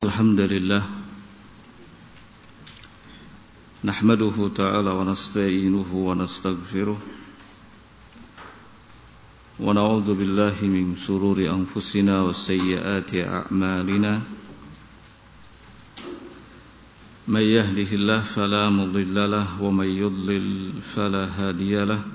Alhamdulillah nahmaduhu ta'ala wa nasta'inuhu wa nastaghfiruh wa na'udzu billahi min shururi anfusina wa sayyiati a'malina may yahdihillahu fala mudilla lahu wa may yudlil fala hadiya lahu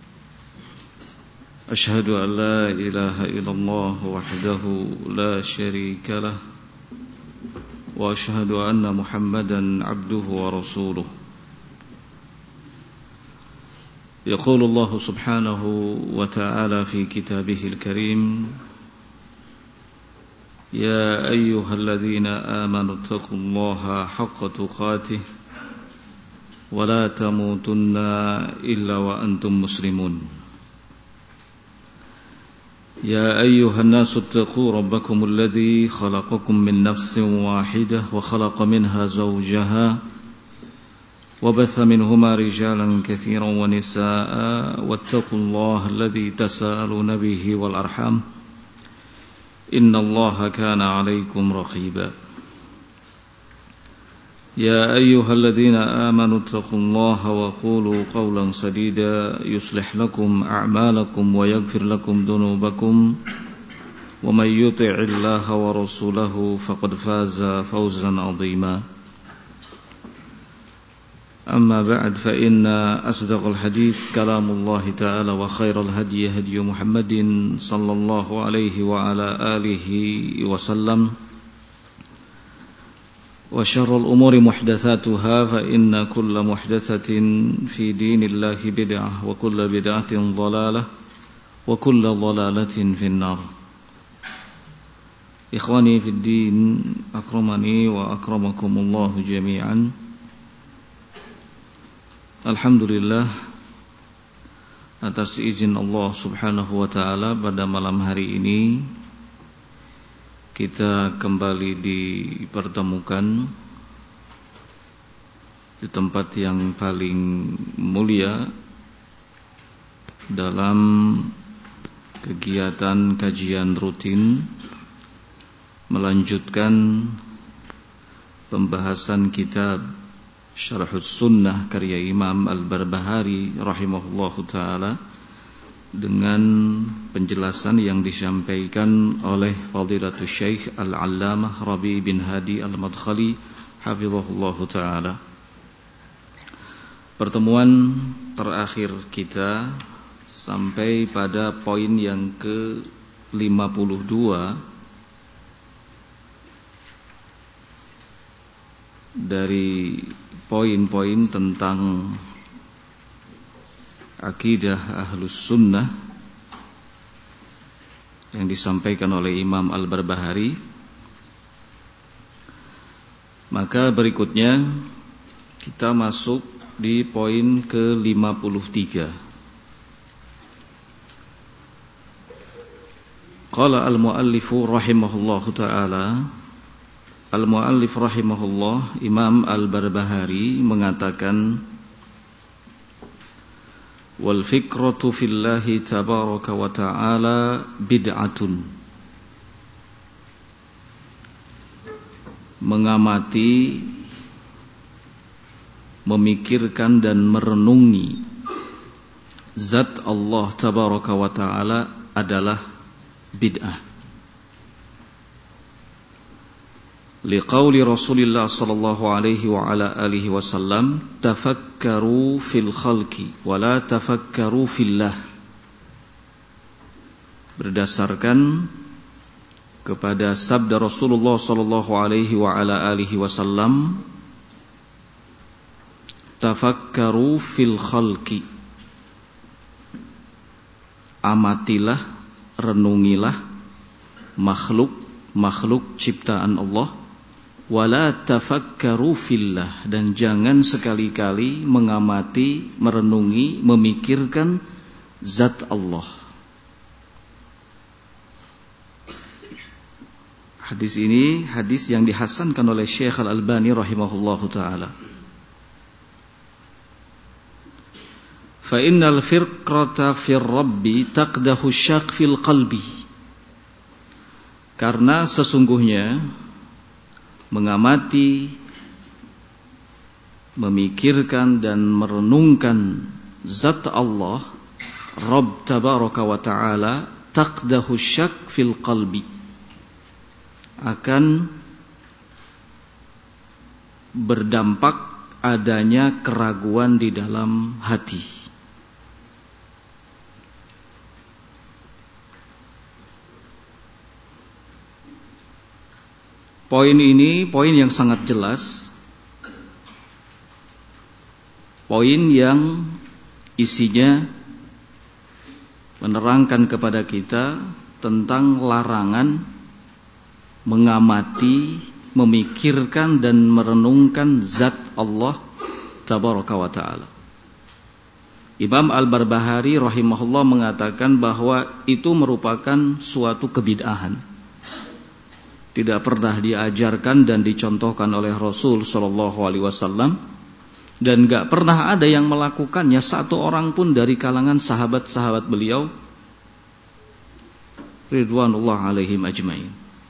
ashhadu an la ilaha illallah wahdahu la sharika lahu وأشهد أن محمدا عبده ورسوله يقول الله سبحانه وتعالى في كتابه الكريم يا أيها الذين آمنوا اتقوا الله حق تقاته ولا تموتن إلا وأنتم مسلمون يا أيها الناس اتقوا ربكم الذي خلقكم من نفس واحدة وخلق منها زوجها وبث منهما رجالا كثيرا ونساء واتقوا الله الذي تساءلون به والأرحام إن الله كان عليكم رقيبا يا أيها الذين آمنوا اتقوا الله وقولوا قولا سديدا يصلح لكم أعمالكم ويغفر لكم ذنوبكم ومن يطع الله ورسوله فقد فاز فوزا عظيما أما بعد فإن أصدق الحديث كلام الله تعالى وخير الهدي هدي محمد صلى الله عليه وعلى آله وسلم وشر الأمور محدثاتها فإن كل محدثة في دين الله بدعة وكل بدعة ضلالة وكل ضلالة في النار إخواني في الدين أكرمني وأكرمكم الله جميعا Alhamdulillah atas izin Allah subhanahu wa ta'ala pada malam hari ini kita kembali dipertemukan di tempat yang paling mulia dalam kegiatan kajian rutin melanjutkan pembahasan kitab Syarhus Sunnah karya Imam Al-Barbahari rahimahullahu ta'ala dengan penjelasan yang disampaikan oleh Fadilatul Syekh Al-Allamah Rabi bin Hadi Al-Madkhali hafizahullahu ta'ala. Pertemuan terakhir kita sampai pada poin yang ke-52 dari poin-poin tentang akidah Ahlus Sunnah yang disampaikan oleh Imam Al-Barbahari. Maka berikutnya kita masuk di poin ke-53. Qala al-muallifu rahimahullahu ta'ala, al-muallif rahimahullah Imam Al-Barbahari mengatakan wal fikratu fillahi tabaraka wa ta'ala bid'atun. Mengamati, memikirkan dan merenungi zat Allah tabaraka wa ta'ala adalah bid'ah. Liqauli Rasulillah sallallahu alaihi wa ala alihi wasallam tafakkaru fil khalqi wa la tafakkaru fillah. Berdasarkan kepada sabda Rasulullah sallallahu alaihi wa ala alihi wasallam, tafakkaru fil khalqi, amatilah, renungilah makhluk ciptaan Allah. Wala tafakkaru fillah, dan jangan sekali-kali mengamati, merenungi, memikirkan zat Allah. Hadis ini hadis yang dihasankan oleh Syekh Al-Albani rahimahullahu ta'ala. Fa innal firqata fir rabbi taqdahu syaq fil qalbi. Karena sesungguhnya mengamati, memikirkan dan merenungkan zat Allah Rabb tabaraka wa ta'ala, taqdahu syak fil qalbi, akan berdampak adanya keraguan di dalam hati. Poin ini poin yang sangat jelas, poin yang isinya menerangkan kepada kita tentang larangan mengamati, memikirkan dan merenungkan zat Allah tabaraka wa ta'ala. Imam Al-Barbahari rahimahullah mengatakan bahwa itu merupakan suatu kebid'ahan, tidak pernah diajarkan dan dicontohkan oleh Rasul sallallahu alaihi wasallam, dan gak pernah ada yang melakukannya satu orang pun dari kalangan sahabat-sahabat beliau ridwanullah alaihim ajmain.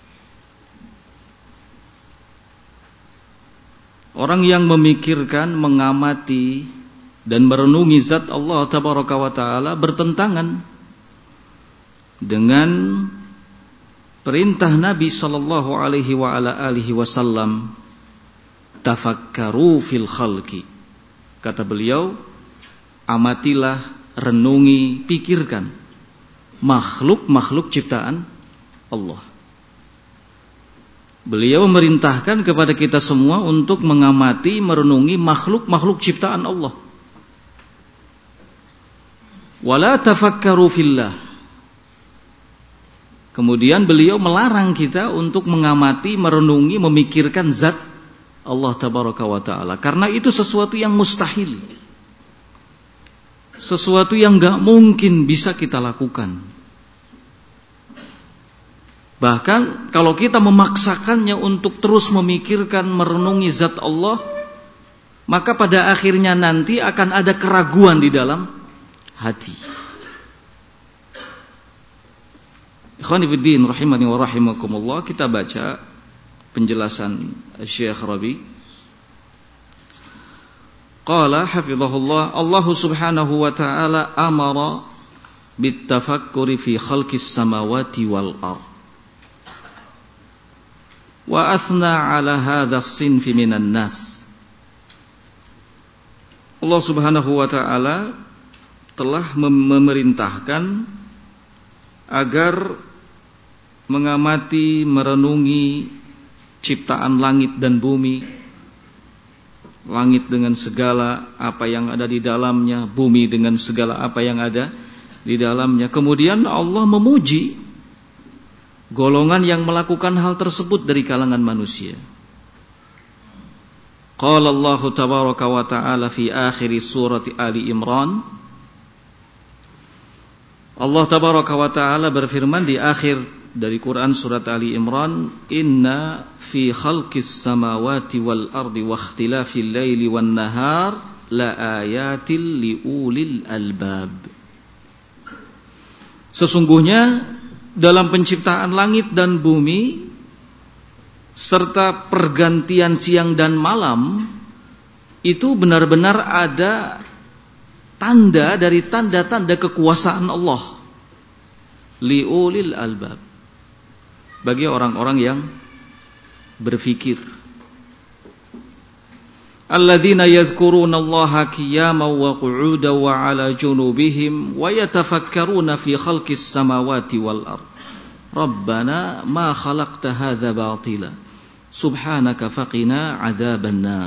Orang yang memikirkan, mengamati dan merenungi zat Allah tabaraka wa ta'ala bertentangan dengan perintah Nabi sallallahu alaihi wa ala alihi wasallam, tafakkaru fil khalqi. Kata beliau, amatilah, renungi, pikirkan makhluk-makhluk ciptaan Allah. Beliau memerintahkan kepada kita semua untuk mengamati, merenungi makhluk-makhluk ciptaan Allah. Wala tafakkaru fillah. Kemudian beliau melarang kita untuk mengamati, merenungi, memikirkan zat Allah tabaraka wa ta'ala, karena itu sesuatu yang mustahil, sesuatu yang gak mungkin bisa kita lakukan. Bahkan kalau kita memaksakannya untuk terus memikirkan, merenungi zat Allah, maka pada akhirnya nanti akan ada keraguan di dalam hati. Ikhwani fiddin rahimani wa rahimakumullah, kita baca penjelasan Syekh Rabi. Qala hafizahullah, Allah subhanahu wa ta'ala amara bitafakkuri fi khalqis samawati wal ard, wa athna ala hadha as-sinfi minan nas. Allah subhanahu wa ta'ala telah memerintahkan agar mengamati, merenungi ciptaan langit dan bumi, langit dengan segala apa yang ada di dalamnya, bumi dengan segala apa yang ada di dalamnya. Kemudian Allah memuji golongan yang melakukan hal tersebut dari kalangan manusia. Qala Allah tabaraka wa ta'ala fi akhir surati Ali Imran, Allah tabaraka wa ta'ala berfirman di akhir dari Quran surat Ali Imran, inna fi khalqis samawati wal ardi wa ikhtilafil laili wan nahar la ayatil liulil albab. Sesungguhnya dalam penciptaan langit dan bumi serta pergantian siang dan malam itu benar-benar ada tanda dari tanda-tanda kekuasaan Allah, liulil albab, bagi orang-orang yang berfikir. Alladzina yadhkuruna Allaha qiyaman wa qu'udan wa 'ala junubihim wa yatafakkaruna fi khalqis samawati wal ard. Rabbana ma khalaqta hadza batila subhanaka faqina 'adzaban nar.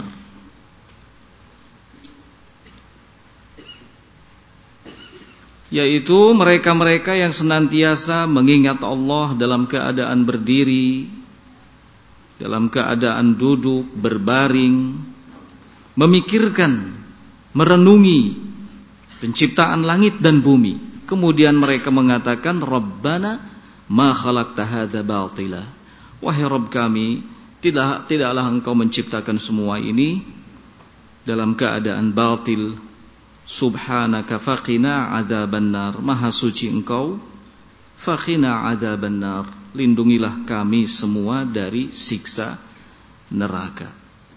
Yaitu mereka-mereka yang senantiasa mengingat Allah dalam keadaan berdiri, dalam keadaan duduk, berbaring, memikirkan, merenungi penciptaan langit dan bumi. Kemudian mereka mengatakan, Rabbana ma khalaqta hadza batila. Wahai Rabb kami, tidaklah Engkau menciptakan semua ini dalam keadaan batil. Subhanaka faqina adzaban nar. Maha suci Engkau, faqina adzaban nar, lindungilah kami semua dari siksa neraka.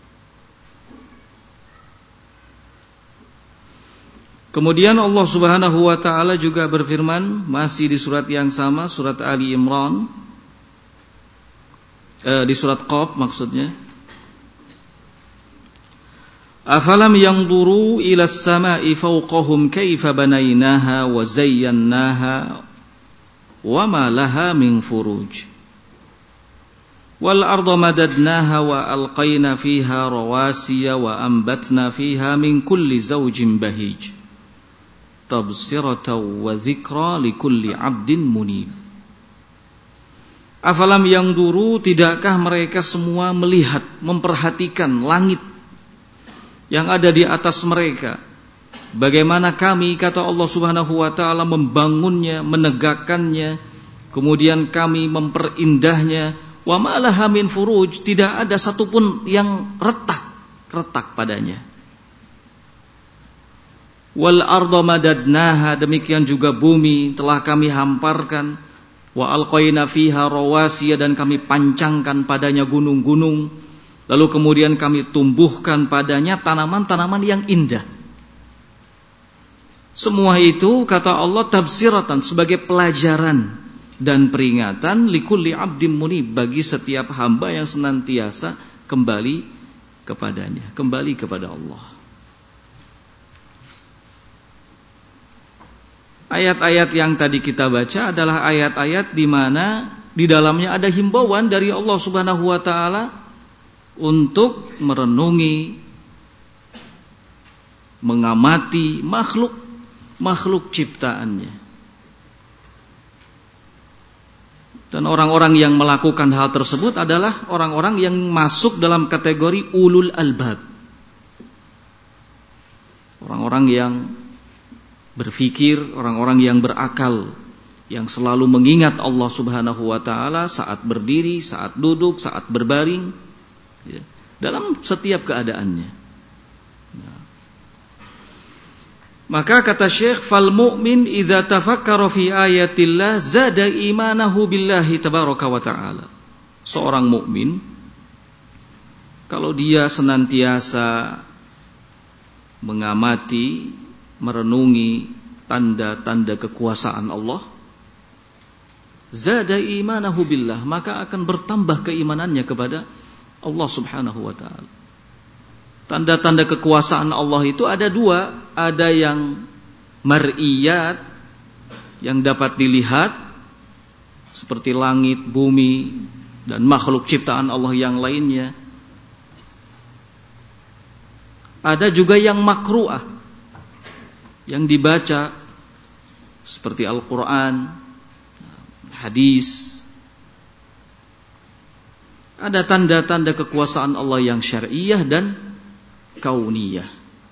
Kemudian Allah Subhanahu wa taala juga berfirman masih di surat yang sama, surat Ali Imran, di surat Qaf maksudnya. Afalam yanzuru ila as-sama'i fawqahum kaifa banaynaha wa zayyannaha wa ma laha min furuj. Wal arda madadnaha wa alqayna fiha rawasiya wa ambatna fiha min kulli zawjin bahij. Tabsiratan wa dzikra likulli 'abdin munib. Afalam yanzuru, tidakkah mereka semua melihat, memperhatikan langit yang ada di atas mereka, bagaimana kami, kata Allah Subhanahu wa taala, membangunnya, menegakkannya, kemudian kami memperindah,nya. Wa ma laha min furuj, tidak ada satupun yang retak padanya. Wal arda madadnaha, demikian juga bumi telah kami hamparkan. Wa alqaina fiha rawasiya, dan kami pancangkan padanya gunung-gunung. Lalu kemudian kami tumbuhkan padanya tanaman-tanaman yang indah. Semua itu, kata Allah, tabsiratan, sebagai pelajaran dan peringatan likulli abdim munib, bagi setiap hamba yang senantiasa kembali kepadanya, kembali kepada Allah. Ayat-ayat yang tadi kita baca adalah ayat-ayat di mana di dalamnya ada himbauan dari Allah Subhanahu wa taala untuk merenungi, mengamati makhluk ciptaannya. Dan orang-orang yang melakukan hal tersebut adalah orang-orang yang masuk dalam kategori ulul albab. Orang-orang yang berfikir, orang-orang yang berakal, yang selalu mengingat Allah Subhanahu wa taala saat berdiri, saat duduk, saat berbaring, ya, dalam setiap keadaannya. Nah. Maka kata Syekh, fal mu'min idza tafakkara fi ayatillah zada imanahu billahi tabaraka wa taala. Seorang mukmin kalau dia senantiasa mengamati, merenungi tanda-tanda kekuasaan Allah, zada imanahu billah, maka akan bertambah keimanannya kepada Allah Subhanahu wa taala. Tanda-tanda kekuasaan Allah itu ada dua, ada yang mar'iyat, yang dapat dilihat seperti langit, bumi, dan makhluk ciptaan Allah yang lainnya. Ada juga yang makru'ah, yang dibaca seperti Al-Quran, hadis. Ada tanda-tanda kekuasaan Allah yang syar'iyah dan kauniyah.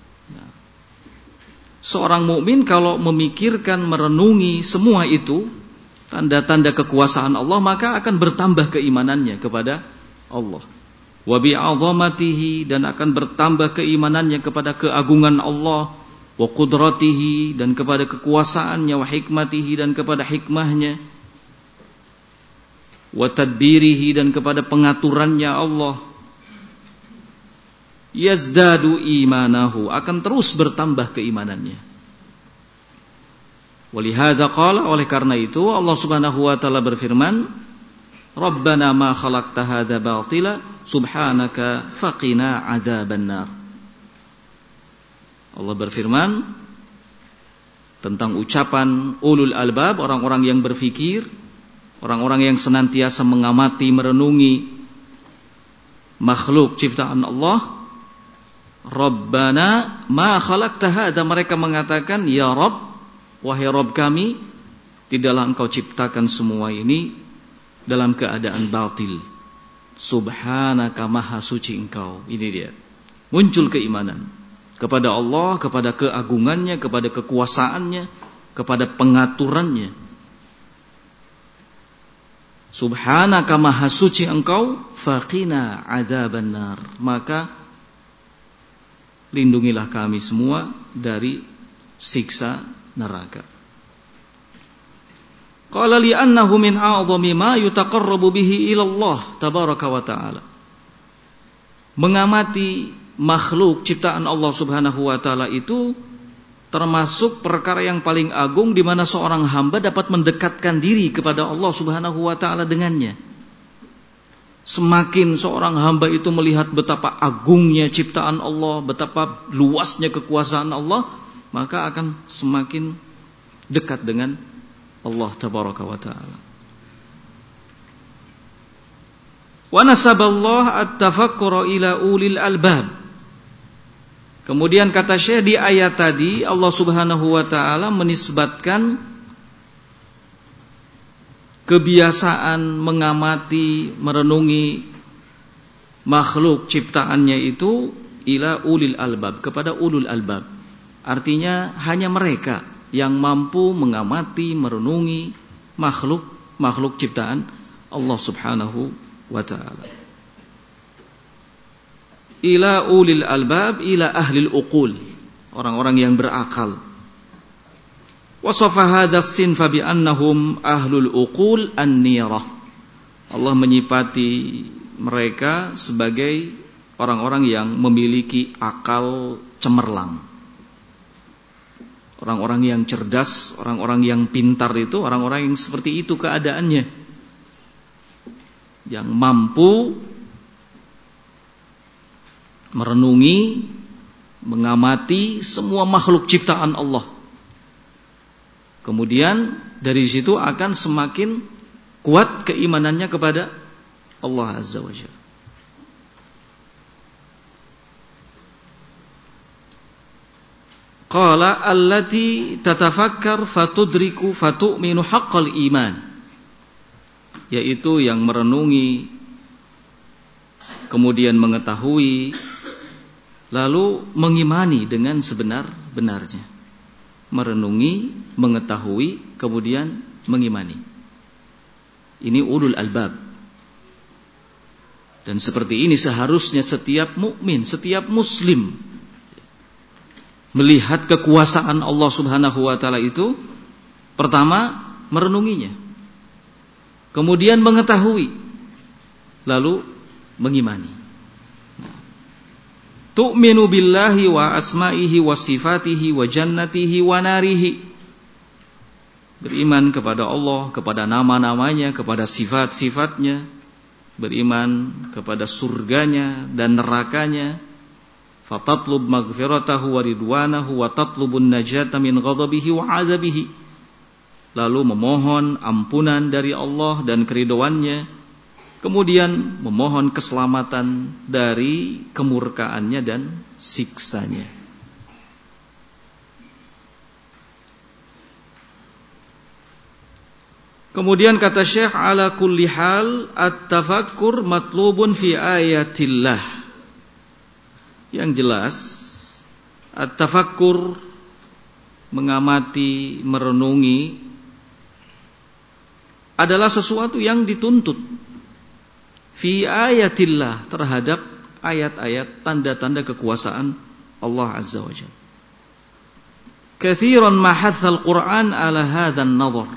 Seorang mukmin kalau memikirkan, merenungi semua itu, tanda-tanda kekuasaan Allah, maka akan bertambah keimanannya kepada Allah. Wa bi'azamatihi, dan akan bertambah keimanannya kepada keagungan Allah, wa qudratihi, dan kepada kekuasaannya, wa hikmatihi, dan kepada hikmahnya, wa tadbirihi, dan kepada pengaturannya Allah. Yazdadu imanahu, akan terus bertambah keimanannya. Walihada qala, oleh karena itu Allah Subhanahu wa taala berfirman, Rabbana ma khalaqta hadza batila subhanaka faqina adzabannar. Allah berfirman tentang ucapan ulul albab, orang-orang yang berfikir, orang-orang yang senantiasa mengamati, merenungi makhluk ciptaan Allah. Rabbana ma khalaqta hadza, mereka mengatakan, ya Rabb, wahai Rabb kami, tidaklah engkau ciptakan semua ini dalam keadaan batil. Subhanaka, maha suci engkau. Ini dia, muncul keimanan kepada Allah, kepada keagungannya, kepada kekuasaannya, kepada pengaturannya. Subhanaka, maha suci engkau, faqina adzabannar, maka lindungilah kami semua dari siksa neraka. Qala li'annahu min a'zami ma yutaqarrabu bihi ila Allah tabaraka wa ta'ala. mengamati makhluk ciptaan Allah Subhanahu wa taala itu termasuk perkara yang paling agung di mana seorang hamba dapat mendekatkan diri kepada Allah Subhanahu wa taala dengannya. Semakin seorang hamba itu melihat betapa agungnya ciptaan Allah, betapa luasnya kekuasaan Allah, maka akan semakin dekat dengan Allah tabaraka wa taala. Wa nasaballahu at-tafakkura ila ulil albab. Kemudian kata Syekh, di ayat tadi Allah Subhanahu wa taala menisbatkan kebiasaan mengamati, merenungi makhluk ciptaannya itu ila ulil albab, kepada ulul albab. Artinya hanya mereka yang mampu mengamati, merenungi makhluk ciptaan Allah Subhanahu wa ta'ala. Ila ulil albab, ila ahlil uqul, orang-orang yang berakal. Wasafa hadha sinfa bi annahum ahlul uqul an-nirah. Allah menyifati mereka sebagai orang-orang yang memiliki akal cemerlang. Orang-orang yang cerdas, orang-orang yang pintar itu orang-orang yang seperti itu keadaannya, yang mampu merenungi, mengamati semua makhluk ciptaan Allah. Kemudian dari situ akan semakin kuat keimanannya kepada Allah Azza wa Jalla. Qala allati tatafakkar fatudriku fatu'minu haqqal iman, yaitu yang merenungi kemudian mengetahui lalu mengimani dengan sebenar-benarnya. Merenungi, mengetahui, kemudian mengimani. Ini ulul albab. Dan seperti ini seharusnya setiap mukmin, setiap muslim melihat kekuasaan Allah Subhanahu wa taala itu, pertama merenunginya, kemudian mengetahui, lalu mengimani. Tu'minu billahi wa asma'ihi wa sifatihi wa jannatihi wa narihi. Beriman kepada Allah, kepada nama-namanya, kepada sifat-sifatnya. Beriman kepada surganya dan nerakanya. Fatatlub maghfiratahu wa ridwanahu wa tatlubun najata min ghadabihi wa azabihi. Lalu memohon ampunan dari Allah dan keridhoannya. Kemudian memohon keselamatan dari kemurkaannya dan siksanya. Kemudian kata Syekh, ala kulli hal at-tafakkur matlubun fi ayatillah. Yang jelas at-tafakkur, mengamati, merenungi, adalah sesuatu yang dituntut fi ayatillah, terhadap ayat-ayat tanda-tanda kekuasaan Allah Azza wa Jalla. Katsiran ma hathal Qur'an ala hadzal nadhar.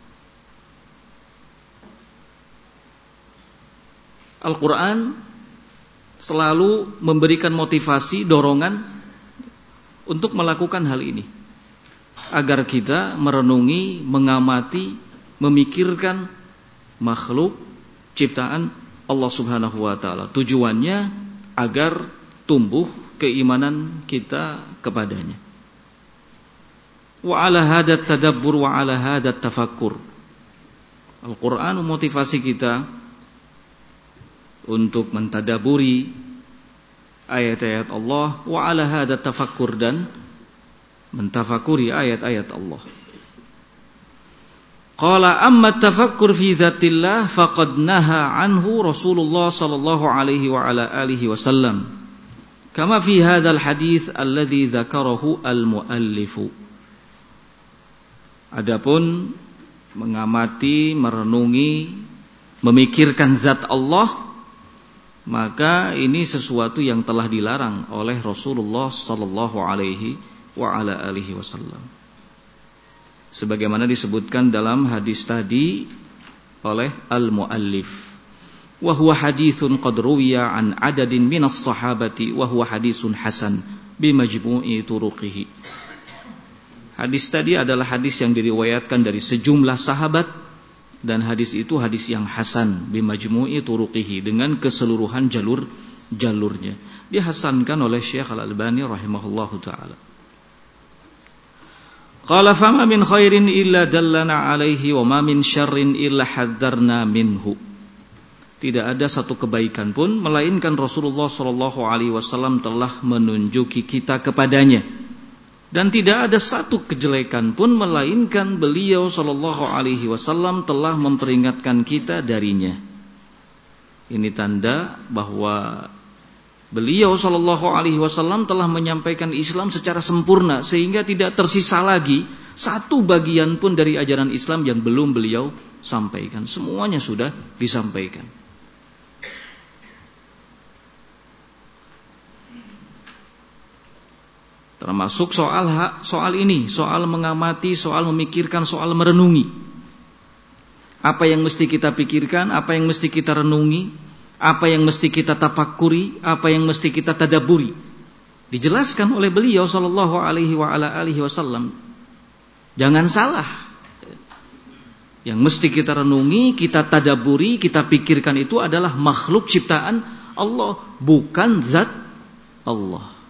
Al-Qur'an selalu memberikan motivasi, dorongan untuk melakukan hal ini, agar kita merenungi, mengamati, memikirkan makhluk ciptaan Allah Subhanahu wa taala. Tujuannya agar tumbuh keimanan kita kepadanya. Wa ala hadat tadabbur wa ala hadat tafakkur. Al-Qur'an memotivasi kita untuk mentadaburi ayat-ayat Allah, wa ala hadat tafakkur, dan mentafakuri ayat-ayat Allah. Qala amma tafakkur fi dzatillah faqad naha anhu Rasulullah sallallahu alaihi wa ala alihi wasallam. Kama fi hadzal hadits alladzi dzakarahu al-muallif. Adapun mengamati, merenungi, memikirkan zat Allah, maka ini sesuatu yang telah dilarang oleh Rasulullah sallallahu alaihi wa ala alihi wasallam. Sebagaimana disebutkan dalam hadis tadi oleh al-muallif. wa huwa haditsun qad ruwiya an adadin minas sahabati wa huwa hadisun hasan bi majmu'i turuqihi. Hadis tadi adalah hadis yang diriwayatkan dari sejumlah sahabat, dan hadis itu hadis yang hasan bi majmu'i turuqihi, dengan keseluruhan jalurnya. Dihasankan oleh Syekh Al-Albani rahimahullahu taala. Qala fama min khairin illa dallana alaihi wa ma min syarrin illa hadzarna minhu. Tidak ada satu kebaikan pun melainkan Rasulullah sallallahu alaihi wasallam telah menunjuki kita kepadanya, dan tidak ada satu kejelekan pun melainkan beliau sallallahu alaihi wasallam telah memperingatkan kita darinya. Ini tanda bahwa beliau sallallahu alaihi wasallam telah menyampaikan Islam secara sempurna, sehingga tidak tersisa lagi satu bagian pun dari ajaran Islam yang belum beliau sampaikan. Semuanya sudah disampaikan. Termasuk soal ini, soal mengamati, soal memikirkan, soal merenungi. Apa yang mesti kita pikirkan, apa yang mesti kita renungi, apa yang mesti kita tafakkuri, apa yang mesti kita tadabburi, dijelaskan oleh beliau sallallahu alaihi wasallam. Jangan salah. Yang mesti kita renungi, kita tadabburi, kita pikirkan itu adalah makhluk ciptaan Allah, bukan zat Allah.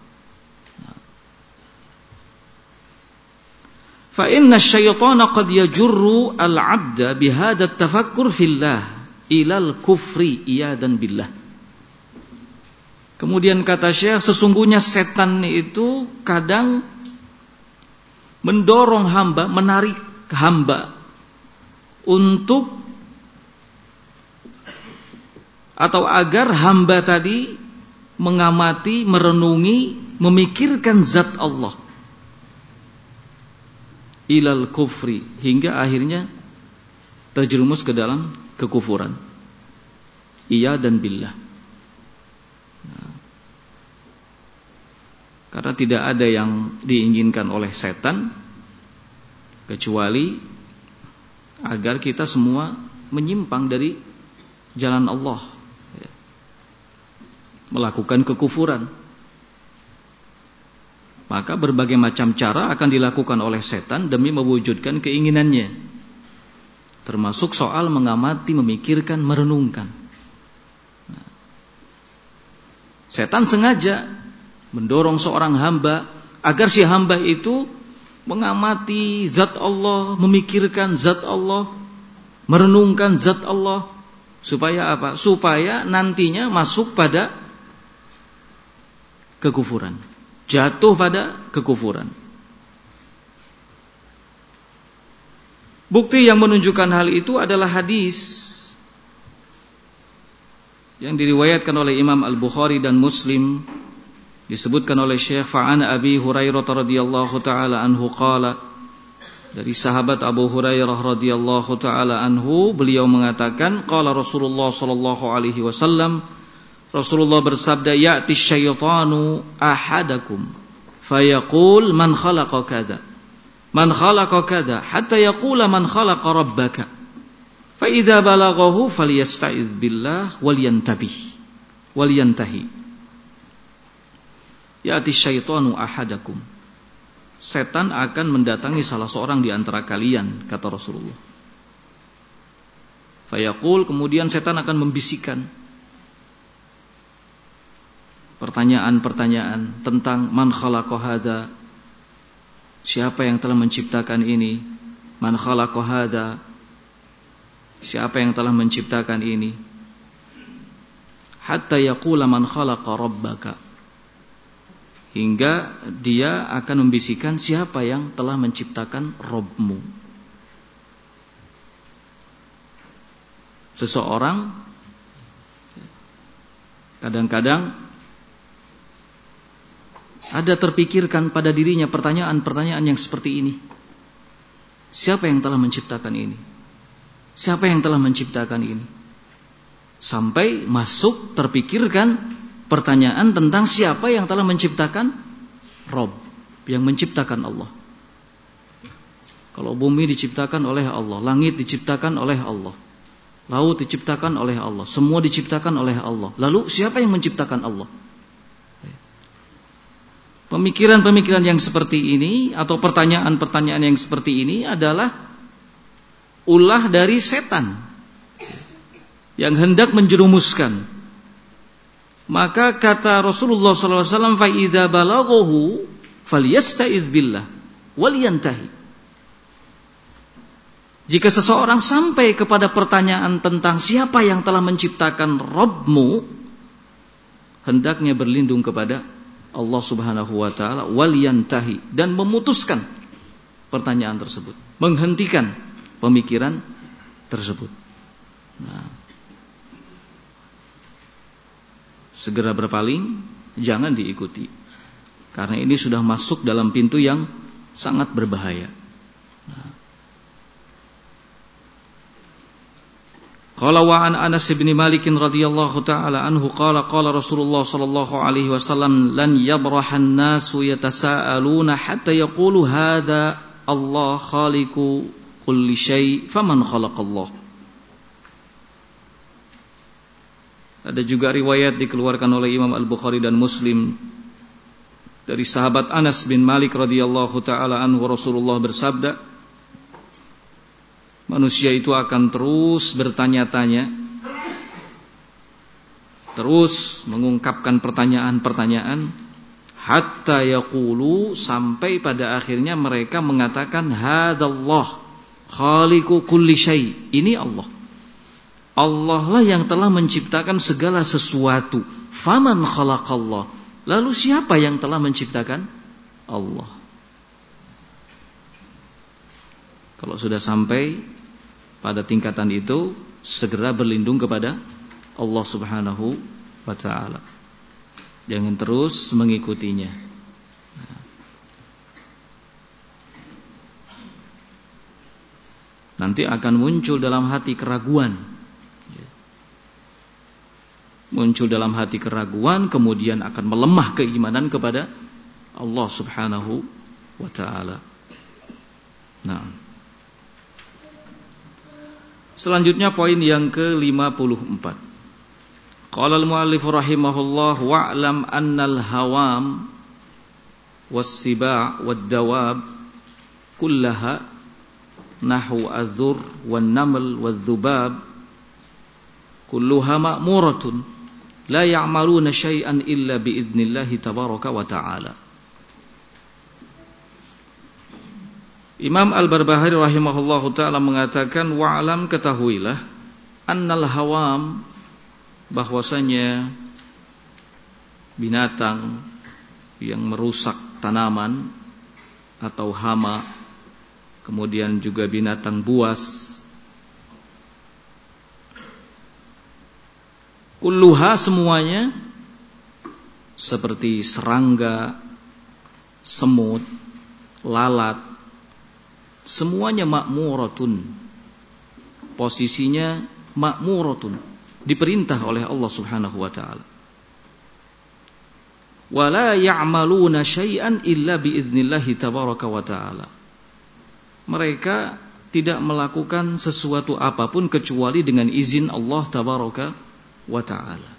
Fa inna asyaitana qad yajurru al-'abda bihadha at-tafakkur fillah ilal kufri iyadan billah. Kemudian kata Syekh, sesungguhnya setan itu kadang mendorong hamba, menarik hamba untuk atau agar hamba tadi mengamati, merenungi, memikirkan zat Allah ilal kufri, hingga akhirnya terjerumus ke dalam kekufuran. Iya dan billah. Karena tidak ada yang diinginkan oleh setan kecuali agar kita semua menyimpang dari jalan Allah, melakukan kekufuran. Maka berbagai macam cara akan dilakukan oleh setan demi mewujudkan keinginannya, termasuk soal mengamati, memikirkan, merenungkan. Setan sengaja mendorong seorang hamba agar si hamba itu mengamati zat Allah, memikirkan zat Allah, merenungkan zat Allah. Supaya apa? Supaya nantinya masuk pada kekufuran, jatuh pada kekufuran. Bukti yang menunjukkan hal itu adalah hadis yang diriwayatkan oleh Imam Al-Bukhari dan Muslim, disebutkan oleh Syekh Fa'an Abi Hurairah radhiyallahu taala anhu qala, dari sahabat Abu Hurairah radhiyallahu taala anhu, beliau mengatakan, qala Rasulullah sallallahu alaihi wasallam, Rasulullah bersabda, ya'ti syaitanu ahadakum fayaqul man khalaqa kada, man khalaqa kada, hatta yaqula man khalaqa rabbaka, fa idza balaghahu falyasta'iz billah walyantahi. Ya'ti syaitanu ahadakum, setan akan mendatangi salah seorang di antara kalian, kata Rasulullah. Fayaqul, kemudian setan akan membisikkan pertanyaan-pertanyaan tentang man khalaqa hada, siapa yang telah menciptakan ini, man khalaqa hada, siapa yang telah menciptakan ini, hatta yaqula man khalaqa rabbaka, hingga dia akan membisikkan siapa yang telah menciptakan Rabbmu. Seseorang kadang-kadang ada terpikirkan pada dirinya pertanyaan-pertanyaan yang seperti ini. Siapa yang telah menciptakan ini? Siapa yang telah menciptakan ini? Sampai masuk terpikirkan pertanyaan tentang siapa yang telah menciptakan Rabb, yang menciptakan Allah. Kalau bumi diciptakan oleh Allah, langit diciptakan oleh Allah, Laut diciptakan oleh Allah, semua diciptakan oleh Allah. Lalu siapa yang menciptakan Allah? Pemikiran-pemikiran yang seperti ini atau pertanyaan-pertanyaan yang seperti ini adalah ulah dari setan yang hendak menjerumuskan. Maka kata Rasulullah SAW, fa idza balaghahu falyasta'idz billah waliyantahi. Jika seseorang sampai kepada pertanyaan tentang siapa yang telah menciptakan Rabbmu, hendaknya berlindung kepada Allah Subhanahu wa taala waliyantahi, dan memutuskan pertanyaan tersebut, menghentikan pemikiran tersebut. Nah, segera berpaling, jangan diikuti, karena ini sudah masuk dalam pintu yang sangat berbahaya. Qala wa an Anas bin Malik radhiyallahu taala anhu qala qala Rasulullah sallallahu alaihi wasallam lan yabrahan nasu yatasaaluna hatta yaqulu hadza Allah khaliqu kulli syai faman khalaqallah. Ada juga riwayat dikeluarkan oleh Imam Al-Bukhari dan Muslim dari sahabat Anas bin Malik radhiyallahu taala anhu, Rasulullah bersabda, manusia itu akan terus bertanya-tanya, terus mengungkapkan pertanyaan-pertanyaan, hatta yaqulu, sampai pada akhirnya mereka mengatakan hadallah khaliqu kulli syai. Ini Allah. Allah lah yang telah menciptakan segala sesuatu. Faman khalaqallah. Lalu siapa yang telah menciptakan? Allah. Kalau sudah sampai pada tingkatan itu, segera berlindung kepada Allah Subhanahu wa ta'ala. Jangan terus mengikutinya. Nanti akan muncul dalam hati keraguan. Muncul dalam hati keraguan, kemudian akan melemah keimanan kepada Allah Subhanahu wa ta'ala. Nah, selanjutnya poin yang ke-54. Qala al-muallif rahimahullah wa'lam annal hawam was-siba' wad-dawab kullaha nahu adh-dhur wan-naml wadh-dhubab kulluha ma'muratun la ya'maluna syai'an illa bi'idnillahi tabaraka wa ta'ala. Imam Al-Barbahari rahimahullahu ta'ala mengatakan, wa'alam, ketahuilah, annal hawam, bahwasanya binatang yang merusak tanaman atau hama, kemudian juga binatang buas, kulluha, semuanya, seperti serangga, semut, lalat, semuanya ma'muratun, posisinya ma'muratun, diperintah oleh Allah Subhanahu wa ta'ala. Wala ya'maluna syai'an illa bi'idnillahi tabaraka wa ta'ala. Mereka tidak melakukan sesuatu apapun kecuali dengan izin Allah tabaraka wa ta'ala.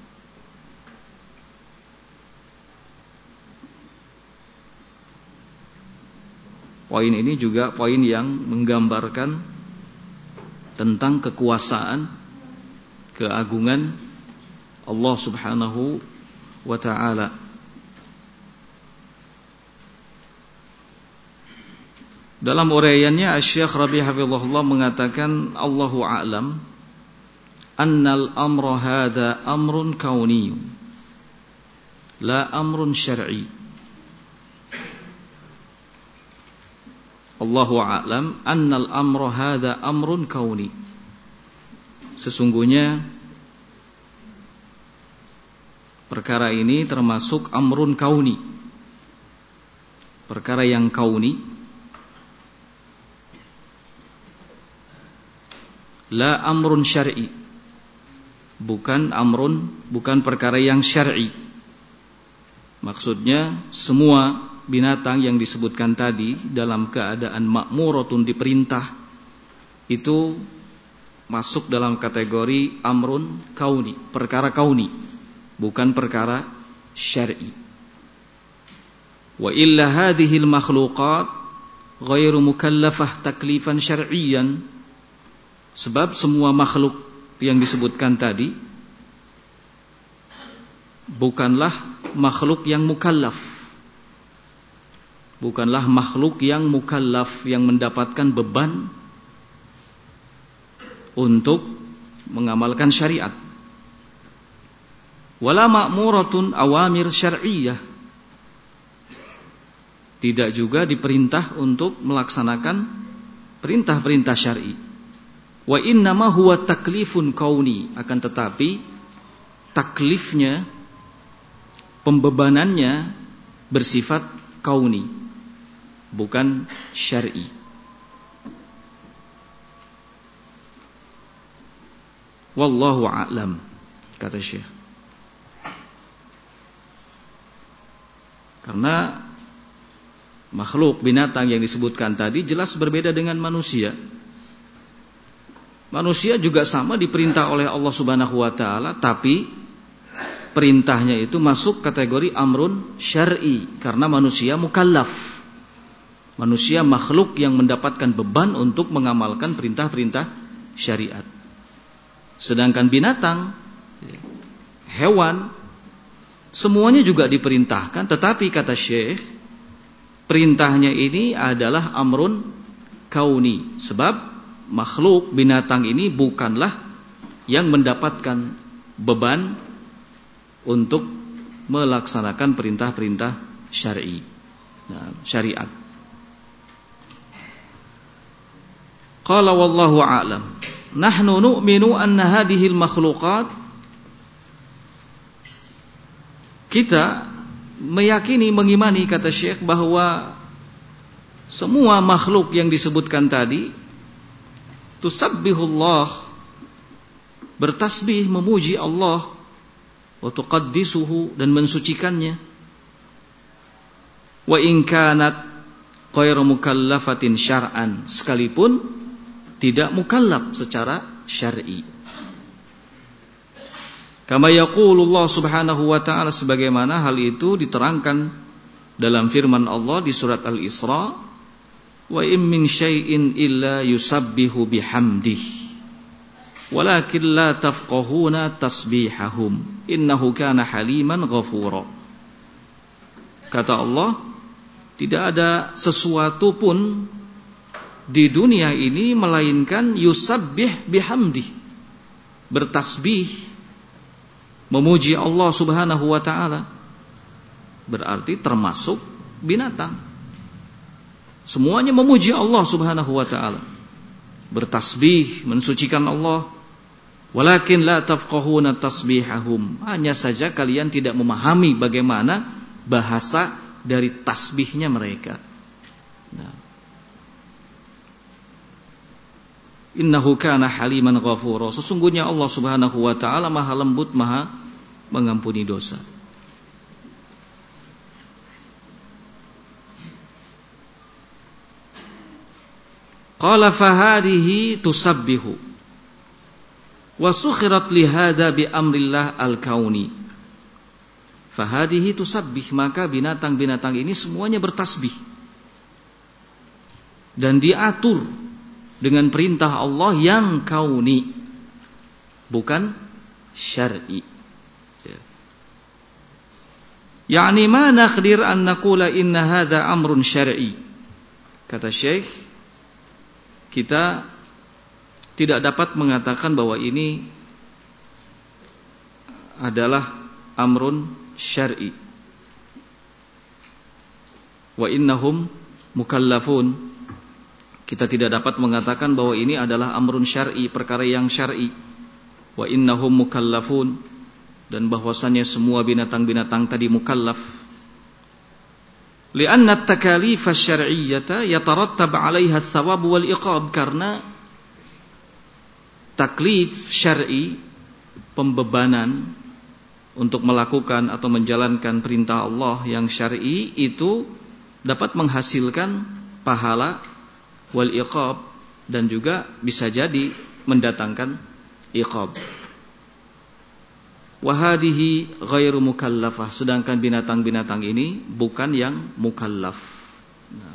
Poin ini juga poin yang menggambarkan tentang kekuasaan, keagungan Allah Subhanahu wa ta'ala. Dalam uraiannya Asy-Syaikh Rabi' hafizahullah mengatakan, Allahu a'lam annal amra hadza amrun kauni la amrun syar'i. Allahu a'lam annal amra hadza amrun kauni. Sesungguhnya perkara ini termasuk amrun kauni, perkara yang kauni, la amrun syar'i, bukan perkara yang syar'i. Maksudnya semua binatang yang disebutkan tadi dalam keadaan ma'muratun, diperintah, itu masuk dalam kategori amrun kauni, perkara kauni, bukan perkara syar'i. Wa illa hadhil makhluqat ghairu mukallafah taklifan syar'iyyan. Sebab semua makhluk yang disebutkan tadi bukanlah makhluk yang mukallaf. Bukanlah makhluk yang mukallaf, yang mendapatkan beban untuk mengamalkan syariat. Wala ma'muratun awamir syar'iyyah. Tidak juga diperintah untuk melaksanakan perintah-perintah syar'i. Wa innama huwa taklifun kauni. Akan tetapi taklifnya, pembebanannya bersifat kauni, bukan syar'i. Wallahu a'lam, kata Syekh. Karena makhluk binatang yang disebutkan tadi jelas berbeda dengan manusia. Manusia juga sama diperintah oleh Allah Subhanahu wa taala, tapi perintahnya itu masuk kategori amrun syar'i karena manusia mukallaf. Manusia makhluk yang mendapatkan beban untuk mengamalkan perintah-perintah syariat. Sedangkan binatang, hewan, semuanya juga diperintahkan, tetapi kata Syekh, perintahnya ini adalah amrun kauni. Sebab makhluk binatang ini bukanlah yang mendapatkan beban untuk melaksanakan perintah-perintah syar'i, syariat. Qala wallahu a'lam. Nahnu nu'minu anna hadhil makhluqat. Kita meyakini, mengimani, kata Syekh, bahwa semua makhluk yang disebutkan tadi tusabbihullah, bertasbih, memuji Allah, wa tuqaddisuhu, dan mensucikannya. Wa in kanat ghairu mukallafatin syar'an, sekalipun tidak mukallaf secara syar'i. Kama yaqulullah subhanahu wa ta'ala, sebagaimana hal itu diterangkan dalam firman Allah di surat Al-Isra, wa in min syai'in illa yusabbihu bihamdihi walakin la tafqahuna tasbihahum innahu kana haliman ghafura. Kata Allah, tidak ada sesuatu pun di dunia ini melainkan yusabbih bihamdi, bertasbih, memuji Allah Subhanahu wa ta'ala. Berarti termasuk binatang, semuanya memuji Allah Subhanahu wa ta'ala, bertasbih, mensucikan Allah. Walakin la tafqahuna tasbihahum, hanya saja kalian tidak memahami bagaimana bahasa dari tasbihnya mereka. Innahu kana haliman ghafura, sesungguhnya Allah Subhanahu wa ta'ala maha lembut, maha mengampuni dosa. Qala fahadihi tusabbihu wa sukhirat lihada bi amrillah al-kauni. Fahadihi tusabbih, maka binatang-binatang ini semuanya bertasbih dan diatur dengan perintah Allah yang kauni, bukan syar'i. Yani ma naqdir an naqula inna hadha amrun syar'i. Kata Syekh, kita tidak dapat mengatakan bahwa ini adalah amrun syar'i. Wa innahum mukallafun. Kita tidak dapat mengatakan bahwa ini adalah amrun syar'i, perkara yang syar'i. Wa innahum mukallafun, dan bahwasannya semua binatang-binatang tadi mukallaf. Li'anna at-takalif asy-syar'iyyata yatarattab 'alaiha ats-tsawab wal iqab, karena taklif syar'i, pembebanan untuk melakukan atau menjalankan perintah Allah yang syar'i itu dapat menghasilkan pahala wal iqab, dan juga bisa jadi mendatangkan iqab. Wa hadhihi ghairu mukallafah, sedangkan binatang-binatang ini bukan yang mukallaf. Nah.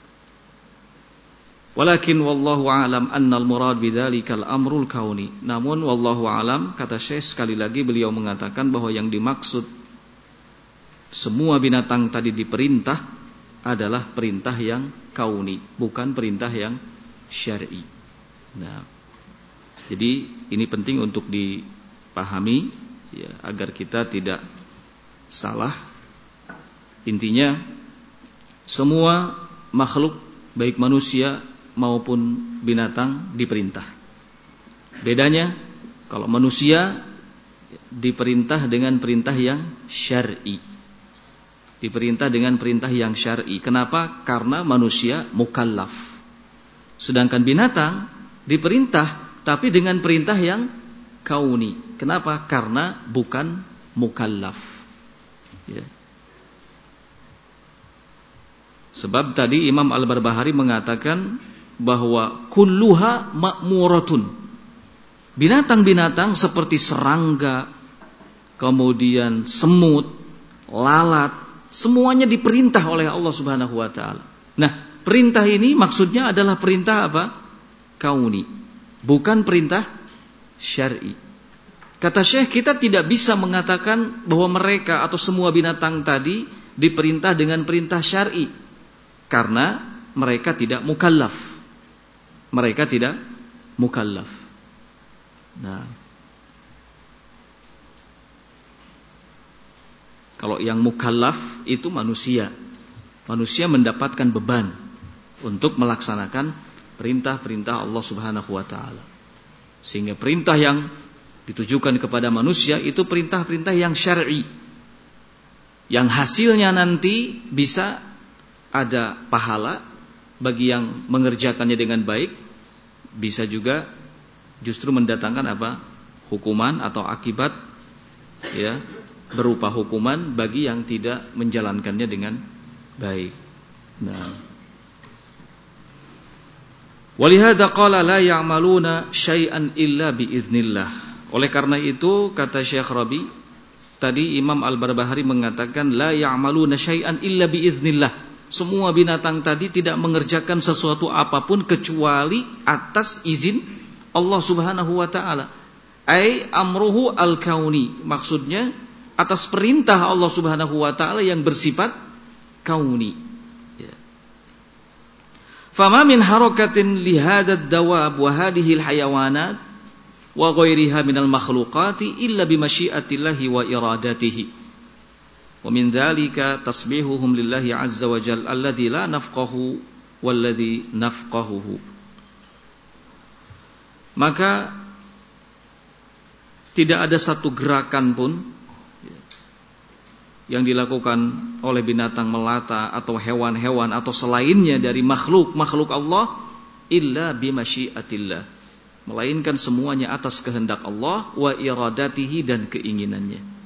Walakin wallahu a'lam annal murad bidzalikal amrul kauni. Namun wallahu a'lam, kata Syekh sekali lagi beliau mengatakan bahwa yang dimaksud semua binatang tadi diperintah adalah perintah yang kauni, bukan perintah yang syar'i. Nah, jadi ini penting untuk dipahami ya, agar kita tidak salah. Intinya semua makhluk baik manusia maupun binatang diperintah. Bedanya kalau manusia diperintah dengan perintah yang syar'i. Diperintah dengan perintah yang syar'i. Kenapa? Karena manusia mukallaf. Sedangkan binatang diperintah tapi dengan perintah yang kauni. Kenapa? Karena bukan mukallaf. Ya. Sebab tadi Imam Al-Barbahari mengatakan bahwa kulluha ma'muratun. Binatang-binatang seperti serangga, kemudian semut, lalat, semuanya diperintah oleh Allah Subhanahu wa taala. Nah, perintah ini maksudnya adalah perintah apa? Kauni, bukan perintah syar'i. Kata Syekh, kita tidak bisa mengatakan bahwa mereka atau semua binatang tadi diperintah dengan perintah syar'i, karena mereka tidak mukallaf. Mereka tidak mukallaf. Nah, kalau yang mukallaf itu manusia. Manusia mendapatkan beban untuk melaksanakan perintah-perintah Allah Subhanahu wa taala. Sehingga perintah yang ditujukan kepada manusia itu perintah-perintah yang syar'i. Yang hasilnya nanti bisa ada pahala bagi yang mengerjakannya dengan baik, bisa juga justru mendatangkan apa? Hukuman atau akibat ya, berupa hukuman bagi yang tidak menjalankannya dengan baik. Nah, walihada qala la ya'maluna syai'an illa biiznillah. Oleh karena itu kata Syekh Rabi, tadi Imam Al-Barbahari mengatakan la ya'maluna syai'an illa biiznillah. Semua binatang tadi tidak mengerjakan sesuatu apapun kecuali atas izin Allah Subhanahu wa taala. Ai amruhu al-kauni, maksudnya atas perintah Allah Subhanahu wa taala yang bersifat kauni. Ya. Fama min harakatin li hadzal dawab wa hadhihi al-hayawanat wa ghairiha minal makhluqati illa bi masyiatillahi wa iradatihi. Wa min dzalika tasbihuhum lillahi azza wa jalla alladzi la nafqahu walladzi nafqahuhu. Maka tidak ada satu gerakan pun yang dilakukan oleh binatang melata atau hewan-hewan atau selainnya dari makhluk Allah illa bi masyiatillah, melainkan semuanya atas kehendak Allah wa iradatihi dan keinginannya.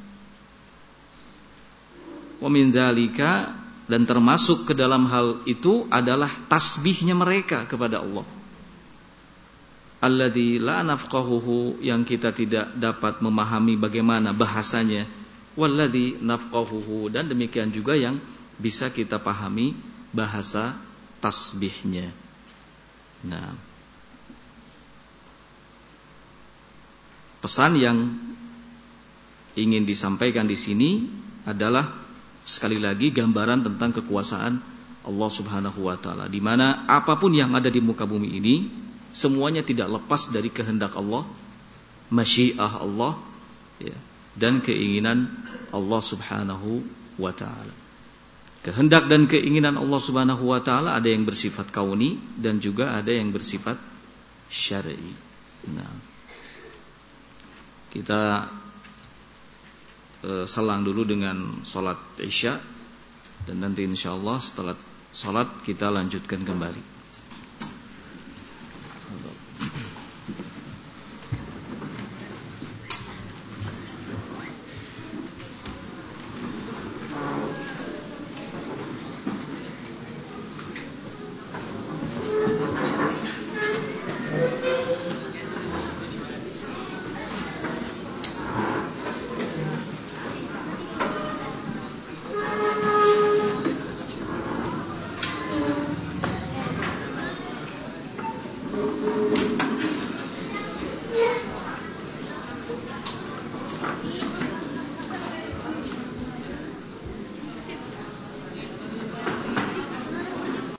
Wa min dzalika, dan termasuk ke dalam hal itu adalah tasbihnya mereka kepada Allah. Alladzi la nafqahuhu, yang kita tidak dapat memahami bagaimana bahasanya. Walladzi nafqahuhu, dan demikian juga yang bisa kita pahami bahasa tasbihnya. Nah, pesan yang ingin disampaikan di sini adalah sekali lagi gambaran tentang kekuasaan Allah Subhanahu wa taala, di mana apapun yang ada di muka bumi ini semuanya tidak lepas dari kehendak Allah, masyiah Allah ya, dan keinginan Allah Subhanahu wa taala. Kehendak dan keinginan Allah Subhanahu wa taala ada yang bersifat kauni dan juga ada yang bersifat syar'i. Nah, kita selang dulu dengan salat Isya, dan nanti insyaallah setelah salat kita lanjutkan kembali.